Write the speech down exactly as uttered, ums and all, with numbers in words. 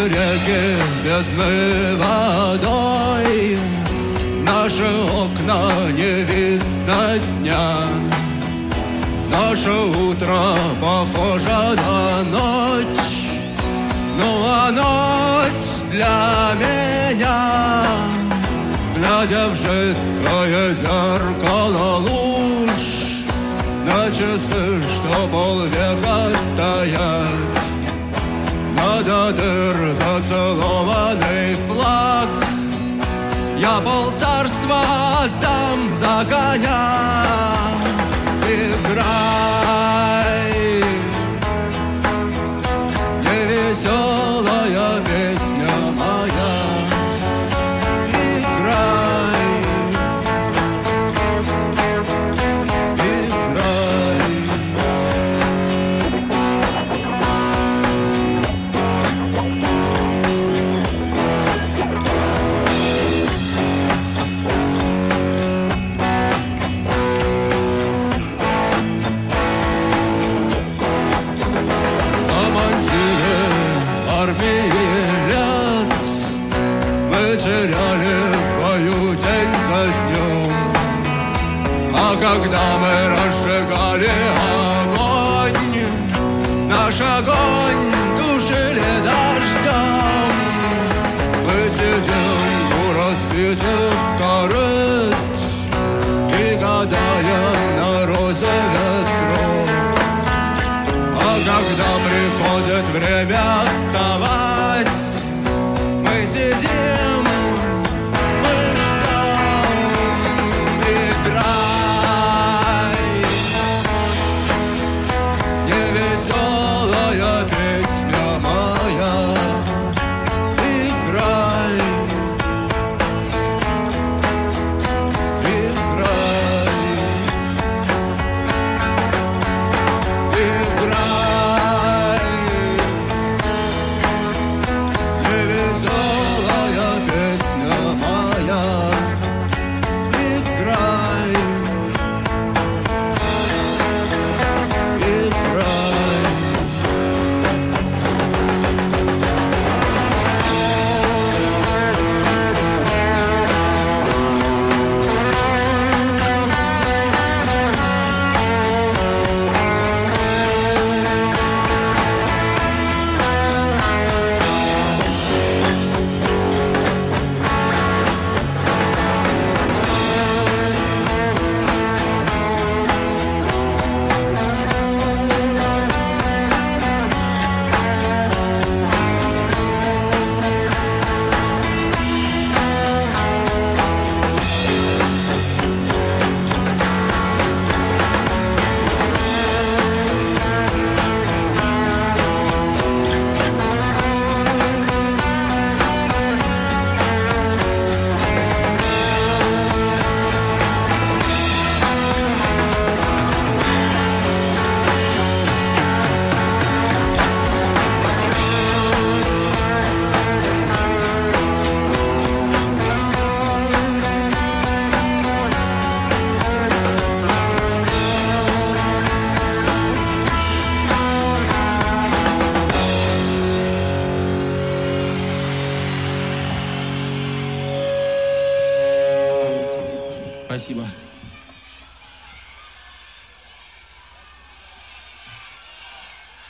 реки бедны водой, наши окна не видно дня. Наше утро похоже на ночь, ну а ночь для меня, глядя в жидкое зеркало луж, на часы, что полвека стоят, надо дыр зацелованный флаг. Я полцарства отдам за коня. Играй, невеселая песня моя. Играй, играй. Теряли в бою день за днем, а когда мы разжигали огонь, наш огонь тушили дождем. Мы сидим у разбитых корыт и гадаем на розы ветров. А когда приходит время вставать, мы сидим, мы ждем. Играй, невеселая песня моя. Играй, играй, играй, невеселая песня моя. Играй, играй. Спасибо.